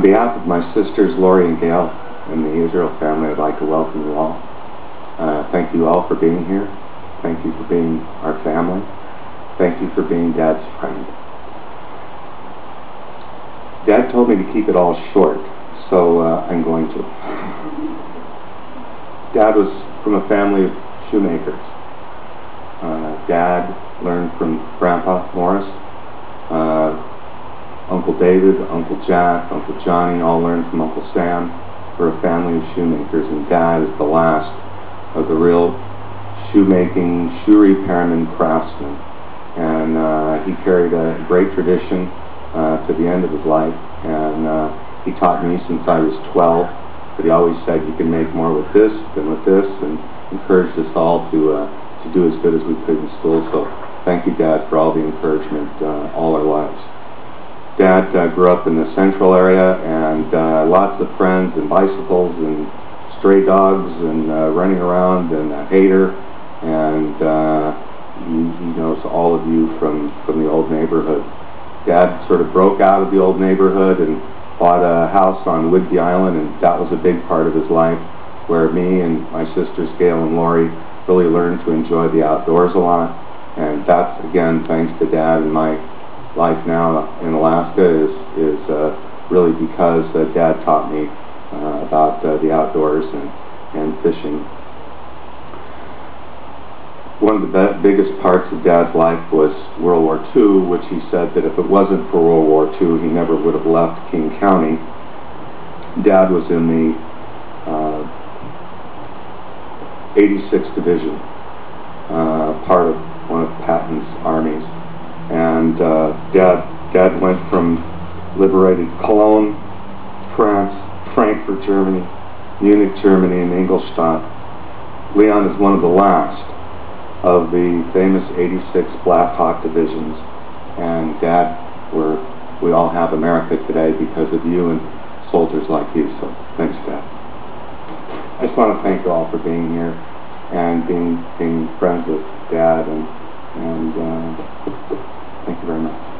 On behalf of my sisters Lori and Gail and the Israel family, I'd like to welcome you all. Thank you all for being here. Thank you for being our family. Thank you for being Dad's friend. Dad told me to keep it all short, so I'm going to. Dad was from a family of shoemakers. Dad learned from Grandpa Morris. Uncle David, Uncle Jack, Uncle Johnny all learned from Uncle Sam. We're a family of shoemakers, and Dad is the last of the real shoemaking, shoe repairman craftsmen. And he carried a great tradition to the end of his life, and he taught me since I was 12, but he always said you can make more with this than with this, and encouraged us all to do as good as we could in school. So thank you, Dad, for all the encouragement all our lives. Dad grew up in the central area, and lots of friends and bicycles and stray dogs and running around, and a hater, and he knows all of you from the old neighborhood. Dad sort of broke out of the old neighborhood and bought a house on Whidbey Island, and that was a big part of his life, where me and my sisters Gail and Lori really learned to enjoy the outdoors a lot. And that's, again, thanks to Dad. And my life now in Alaska is really because Dad taught me about the outdoors and fishing. One of the biggest parts of Dad's life was World War II, which he said that if it wasn't for World War II, he never would have left King County. Dad was in the 86th Division, part of one of Patton's armies. And Dad went from liberated Cologne, France, Frankfurt, Germany, Munich, Germany, and Ingolstadt. Leon is one of the last of the famous 86 Black Hawk divisions. And Dad, we all have America today because of you and soldiers like you. So thanks, Dad. I just want to thank you all for being here and being friends with Dad, and thank you very much.